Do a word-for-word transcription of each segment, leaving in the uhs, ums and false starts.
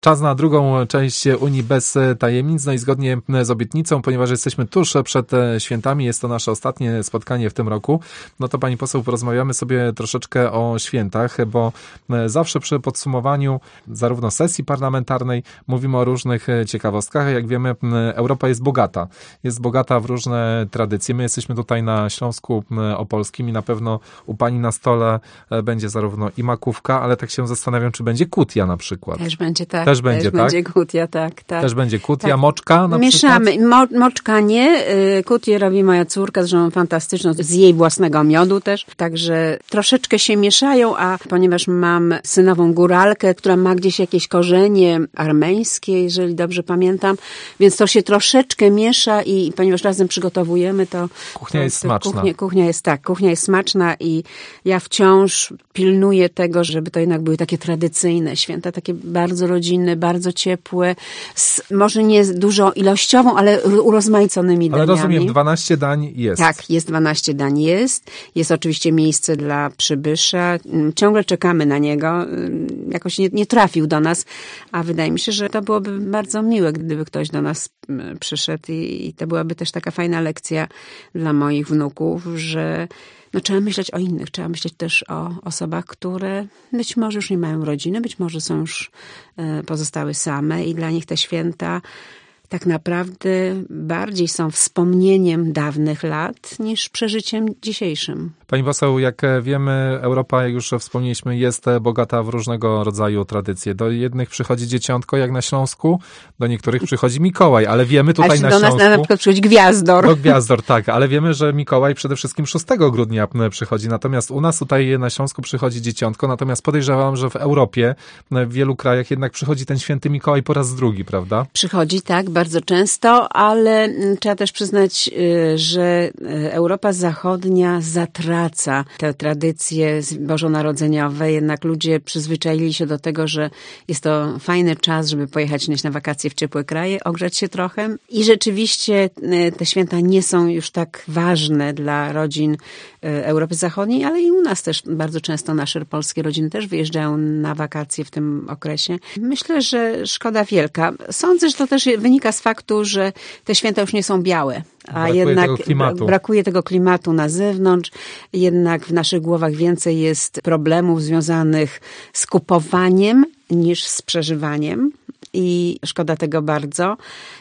Czas na drugą część Unii bez tajemnic, no i zgodnie z obietnicą, ponieważ jesteśmy tuż przed świętami, jest to nasze ostatnie spotkanie w tym roku, no to pani poseł, porozmawiamy sobie troszeczkę o świętach, bo zawsze przy podsumowaniu zarówno sesji parlamentarnej mówimy o różnych ciekawostkach. Jak wiemy, Europa jest bogata. Jest bogata w różne tradycje. My jesteśmy tutaj na Śląsku Opolskim i na pewno u pani na stole będzie zarówno i makówka, ale tak się zastanawiam, czy będzie kutia na przykład. Też będzie tak. Też będzie, Też tak? będzie kutia, tak, tak. Też będzie kutia, tak. moczka na Mieszamy. przykład? Mo, moczka nie. Kutię robi moja córka, zresztą fantastyczną, z jej własnego miodu też. Także troszeczkę się mieszają, a ponieważ mam synową góralkę, która ma gdzieś jakieś korzenie armeńskie, jeżeli dobrze pamiętam, więc to się troszeczkę miesza i ponieważ razem przygotowujemy, to... Kuchnia to, jest to smaczna. Kuchnia, kuchnia jest tak, kuchnia jest smaczna i ja wciąż pilnuję tego, żeby to jednak były takie tradycyjne święta, takie bardzo rodzinne, bardzo ciepłe, z, może nie dużo ilościową, ale urozmaiconymi ale daniami. Ale rozumiem, dwanaście dań jest. Tak, jest dwanaście dań jest. Jest oczywiście miejsce dla przybysza. Ciągle czekamy na niego. Jakoś nie, nie trafił do nas, a wydaje mi się, że to byłoby bardzo miłe, gdyby ktoś do nas przyszedł i, i to byłaby też taka fajna lekcja dla moich wnuków, że no, trzeba myśleć o innych, trzeba myśleć też o osobach, które być może już nie mają rodziny, być może są już e, pozostały same i dla nich te święta tak naprawdę bardziej są wspomnieniem dawnych lat niż przeżyciem dzisiejszym. Pani poseł, jak wiemy, Europa, jak już wspomnieliśmy, jest bogata w różnego rodzaju tradycje. Do jednych przychodzi dzieciątko, jak na Śląsku, do niektórych przychodzi Mikołaj, ale wiemy tutaj ale na do Śląsku... nas na przykład przychodzi Gwiazdor. Do Gwiazdor, tak, ale wiemy, że Mikołaj przede wszystkim szóstego grudnia przychodzi, natomiast u nas tutaj na Śląsku przychodzi dzieciątko, natomiast podejrzewam, że w Europie, w wielu krajach jednak przychodzi ten święty Mikołaj po raz drugi, prawda? Przychodzi, tak, bardzo często, ale trzeba też przyznać, że Europa Zachodnia zatraca te tradycje bożonarodzeniowe. Jednak ludzie przyzwyczaili się do tego, że jest to fajny czas, żeby pojechać nieść na wakacje w ciepłe kraje, ogrzać się trochę. I rzeczywiście te święta nie są już tak ważne dla rodzin Europy Zachodniej, ale i u nas też bardzo często nasze polskie rodziny też wyjeżdżają na wakacje w tym okresie. Myślę, że szkoda wielka. Sądzę, że to też wynika z faktu, że te święta już nie są białe. A brakuje jednak tego klimatu. brakuje tego klimatu na zewnątrz. Jednak w naszych głowach więcej jest problemów związanych z kupowaniem niż z przeżywaniem. I szkoda tego bardzo.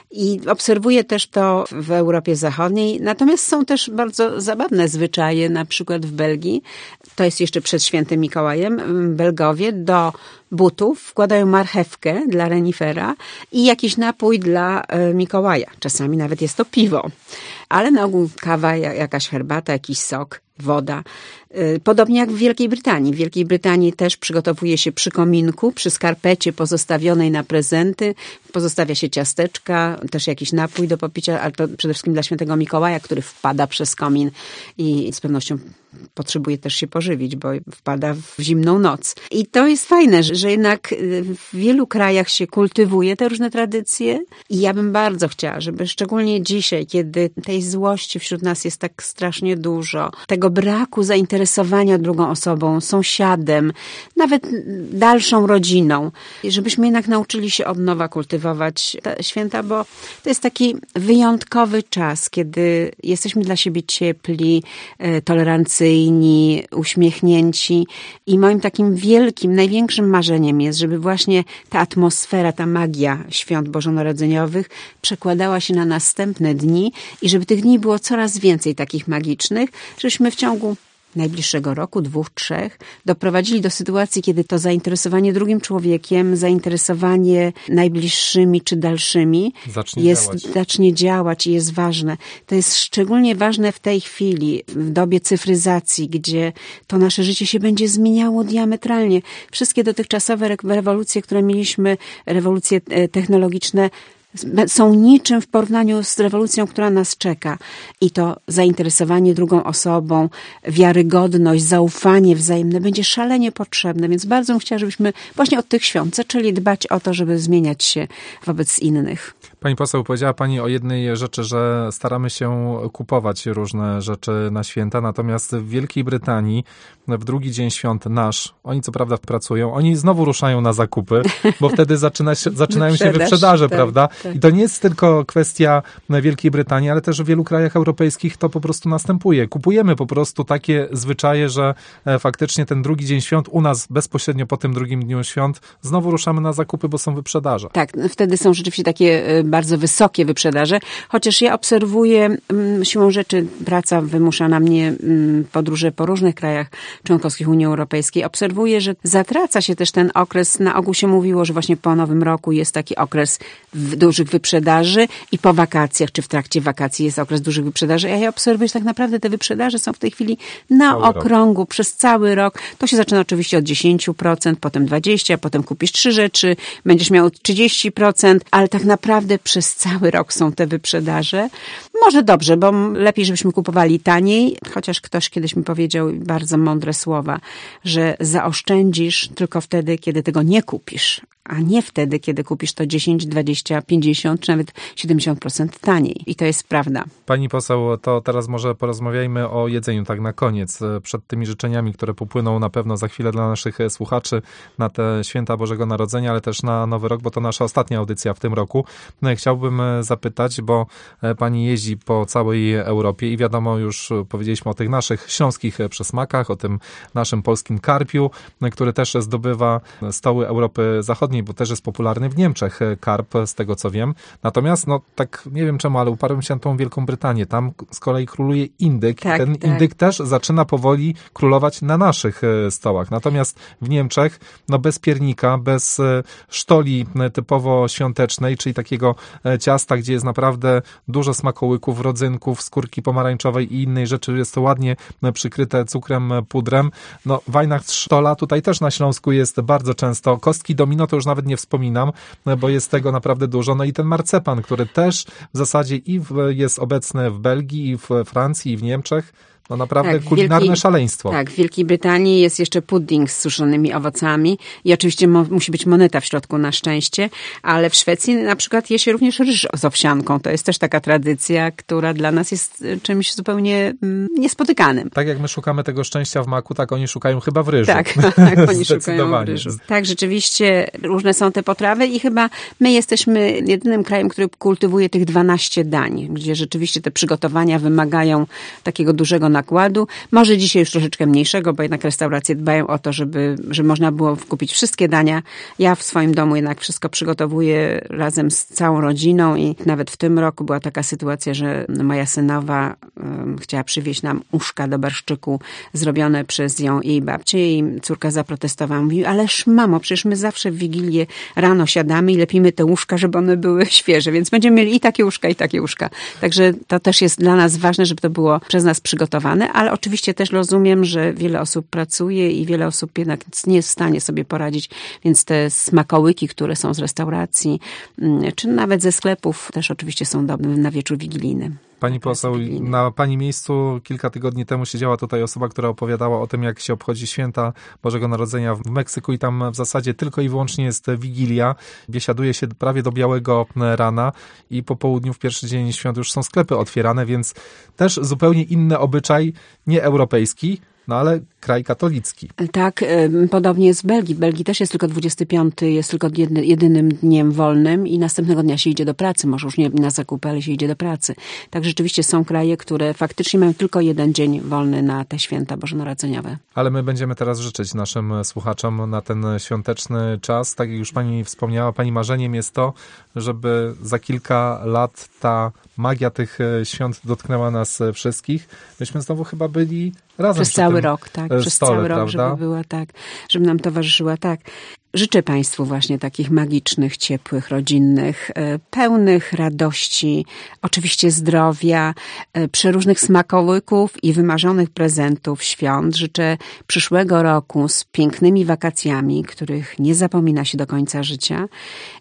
I obserwuję też to w Europie Zachodniej. Natomiast są też bardzo zabawne zwyczaje, na przykład w Belgii. To jest jeszcze przed świętym Mikołajem. Belgowie do butów wkładają marchewkę dla renifera i jakiś napój dla Mikołaja. Czasami nawet jest to piwo. Ale na ogół kawa, jakaś herbata, jakiś sok, woda. Podobnie jak w Wielkiej Brytanii. W Wielkiej Brytanii też przygotowuje się przy kominku, przy skarpecie pozostawionej na prezenty. Pozostawia się ciasteczka, też jakiś napój do popicia, ale to przede wszystkim dla świętego Mikołaja, który wpada przez komin i z pewnością potrzebuje też się pożywić, bo wpada w zimną noc. I to jest fajne, że jednak w wielu krajach się kultywuje te różne tradycje i ja bym bardzo chciała, żeby szczególnie dzisiaj, kiedy tej złości wśród nas jest tak strasznie dużo, tego braku zainteresowania drugą osobą, sąsiadem, nawet dalszą rodziną, żebyśmy jednak nauczyli się od nowa kultywować te święta, bo to jest taki wyjątkowy czas, kiedy jesteśmy dla siebie ciepli, tolerancyjni, uśmiechnięci i moim takim wielkim, największym marzeniem jest, żeby właśnie ta atmosfera, ta magia świąt bożonarodzeniowych przekładała się na następne dni i żeby tych dni było coraz więcej takich magicznych, żebyśmy w ciągu najbliższego roku, dwóch, trzech, doprowadzili do sytuacji, kiedy to zainteresowanie drugim człowiekiem, zainteresowanie najbliższymi czy dalszymi zacznie, jest, działać. zacznie działać i jest ważne. To jest szczególnie ważne w tej chwili, w dobie cyfryzacji, gdzie to nasze życie się będzie zmieniało diametralnie. Wszystkie dotychczasowe rewolucje, które mieliśmy, rewolucje technologiczne, są niczym w porównaniu z rewolucją, która nas czeka. I to zainteresowanie drugą osobą, wiarygodność, zaufanie wzajemne będzie szalenie potrzebne, więc bardzo bym chciała, żebyśmy właśnie od tych świąt zaczęli dbać o to, żeby zmieniać się wobec innych. Pani poseł, powiedziała Pani o jednej rzeczy, że staramy się kupować różne rzeczy na święta, natomiast w Wielkiej Brytanii w drugi dzień świąt nasz, oni co prawda pracują, oni znowu ruszają na zakupy, bo wtedy zaczyna się, zaczynają się wyprzedaże, tak, prawda? Tak. I to nie jest tylko kwestia Wielkiej Brytanii, ale też w wielu krajach europejskich to po prostu następuje. Kupujemy po prostu takie zwyczaje, że faktycznie ten drugi dzień świąt u nas bezpośrednio po tym drugim dniu świąt znowu ruszamy na zakupy, bo są wyprzedaże. Tak, wtedy są rzeczywiście takie bardzo wysokie wyprzedaże, chociaż ja obserwuję siłą rzeczy, praca wymusza na mnie podróże po różnych krajach członkowskich Unii Europejskiej. Obserwuję, że zatraca się też ten okres, na ogół się mówiło, że właśnie po Nowym Roku jest taki okres dużych wyprzedaży i po wakacjach, czy w trakcie wakacji jest okres dużych wyprzedaży. A ja obserwuję, że tak naprawdę te wyprzedaże są w tej chwili na cały okrągłu, rok. Przez cały rok. To się zaczyna oczywiście od dziesięć procent, potem dwadzieścia procent, potem kupisz trzy rzeczy, będziesz miał trzydzieści procent, ale tak naprawdę przez cały rok są te wyprzedaże. Może dobrze, bo lepiej, żebyśmy kupowali taniej, chociaż ktoś kiedyś mi powiedział bardzo mądre słowa, że zaoszczędzisz tylko wtedy, kiedy tego nie kupisz, a nie wtedy, kiedy kupisz to dziesięć, dwadzieścia, pięćdziesiąt, czy nawet siedemdziesiąt procent taniej. I to jest prawda. Pani poseł, to teraz może porozmawiajmy o jedzeniu tak na koniec. Przed tymi życzeniami, które popłyną na pewno za chwilę dla naszych słuchaczy na te święta Bożego Narodzenia, ale też na Nowy Rok, bo to nasza ostatnia audycja w tym roku. No i chciałbym zapytać, bo pani jeździ po całej Europie i wiadomo, już powiedzieliśmy o tych naszych śląskich przysmakach, o tym naszym polskim karpiu, który też zdobywa stoły Europy Zachodniej, bo też jest popularny w Niemczech karp, z tego co wiem. Natomiast, no tak nie wiem czemu, ale uparłem się na tą Wielką Brytanię. Tam z kolei króluje indyk tak, i ten tak. indyk też zaczyna powoli królować na naszych stołach. Natomiast w Niemczech, no bez piernika, bez sztoli typowo świątecznej, czyli takiego ciasta, gdzie jest naprawdę dużo smakołyków, rodzynków, skórki pomarańczowej i innej rzeczy, jest to ładnie przykryte cukrem, pudrem. No Weihnachtsstola tutaj też na Śląsku jest bardzo często. Kostki domino to już nawet nie wspominam, bo jest tego naprawdę dużo. No i ten marcepan, który też w zasadzie i w, jest obecny w Belgii, i w Francji, i w Niemczech. No naprawdę tak, kulinarne Wielkiej, szaleństwo. Tak, w Wielkiej Brytanii jest jeszcze pudding z suszonymi owocami i oczywiście mo, musi być moneta w środku na szczęście, ale w Szwecji na przykład je się również ryż z owsianką. To jest też taka tradycja, która dla nas jest czymś zupełnie mm, niespotykanym. Tak jak my szukamy tego szczęścia w maku, tak oni szukają chyba w ryżu. Tak, tak oni szukają w ryżu. Tak, rzeczywiście różne są te potrawy i chyba my jesteśmy jedynym krajem, który kultywuje tych dwanaście dań, gdzie rzeczywiście te przygotowania wymagają takiego dużego nakładu. Może dzisiaj już troszeczkę mniejszego, bo jednak restauracje dbają o to, żeby, żeby można było kupić wszystkie dania. Ja w swoim domu jednak wszystko przygotowuję razem z całą rodziną i nawet w tym roku była taka sytuacja, że moja synowa um, chciała przywieźć nam uszka do barszczyku zrobione przez ją i jej babcię i córka zaprotestowała. Mówi, ależ mamo, przecież my zawsze w Wigilię rano siadamy i lepimy te uszka, żeby one były świeże, więc będziemy mieli i takie uszka, i takie uszka. Także to też jest dla nas ważne, żeby to było przez nas przygotowane. Ale oczywiście też rozumiem, że wiele osób pracuje i wiele osób jednak nie jest w stanie sobie poradzić, więc te smakołyki, które są z restauracji, czy nawet ze sklepów, też oczywiście są dobre na wieczór wigilijny. Pani poseł, na pani miejscu kilka tygodni temu siedziała tutaj osoba, która opowiadała o tym, jak się obchodzi święta Bożego Narodzenia w Meksyku i tam w zasadzie tylko i wyłącznie jest Wigilia. Biesiaduje się prawie do białego rana i po południu w pierwszy dzień świąt już są sklepy otwierane, więc też zupełnie inny obyczaj, nie europejski, no ale kraj katolicki. Tak, podobnie jest w Belgii. W Belgii też jest tylko dwudziesty piąty, jest tylko jedynym dniem wolnym i następnego dnia się idzie do pracy. Może już nie na zakupy, ale się idzie do pracy. Tak rzeczywiście są kraje, które faktycznie mają tylko jeden dzień wolny na te święta bożonarodzeniowe. Ale my będziemy teraz życzyć naszym słuchaczom na ten świąteczny czas. Tak jak już pani wspomniała, pani marzeniem jest to, żeby za kilka lat ta magia tych świąt dotknęła nas wszystkich. Myśmy znowu chyba byli razem przez cały rok, tak, przez stole, cały rok, prawda? żeby była tak, żeby nam towarzyszyła tak. Życzę Państwu właśnie takich magicznych, ciepłych, rodzinnych, pełnych radości, oczywiście zdrowia, przeróżnych smakołyków i wymarzonych prezentów świąt. Życzę przyszłego roku z pięknymi wakacjami, których nie zapomina się do końca życia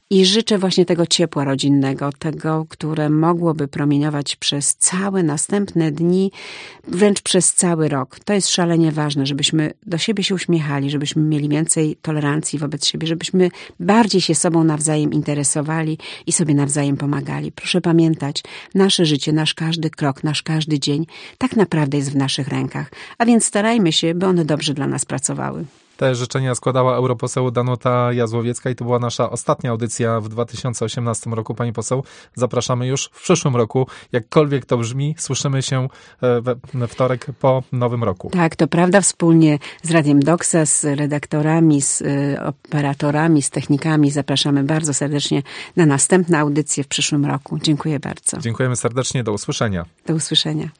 I życzę właśnie tego ciepła rodzinnego, tego, które mogłoby promieniować przez całe następne dni, wręcz przez cały rok. To jest szalenie ważne, żebyśmy do siebie się uśmiechali, żebyśmy mieli więcej tolerancji wobec siebie, żebyśmy bardziej się sobą nawzajem interesowali i sobie nawzajem pomagali. Proszę pamiętać, nasze życie, nasz każdy krok, nasz każdy dzień tak naprawdę jest w naszych rękach, a więc starajmy się, by one dobrze dla nas pracowały. Te życzenia składała europoseł Danuta Jazłowiecka i to była nasza ostatnia audycja w dwa tysiące osiemnastym roku. Pani poseł, zapraszamy już w przyszłym roku. Jakkolwiek to brzmi, słyszymy się we wtorek po nowym roku. Tak, to prawda. Wspólnie z Radiem Doksa, z redaktorami, z operatorami, z technikami zapraszamy bardzo serdecznie na następne audycje w przyszłym roku. Dziękuję bardzo. Dziękujemy serdecznie. Do usłyszenia. Do usłyszenia.